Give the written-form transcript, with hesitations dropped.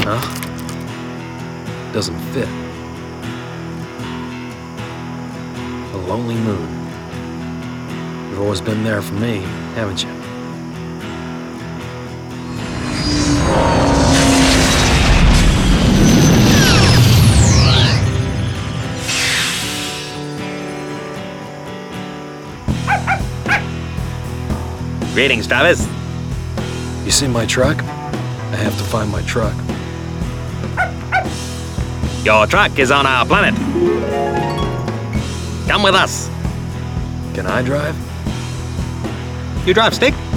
Huh? Doesn't fit. The lonely moon. You've always been there for me, haven't you? Greetings, Travis. You see my truck? I have to find my truck. Your truck is on our planet. Come with us. Can I drive? You drive stick?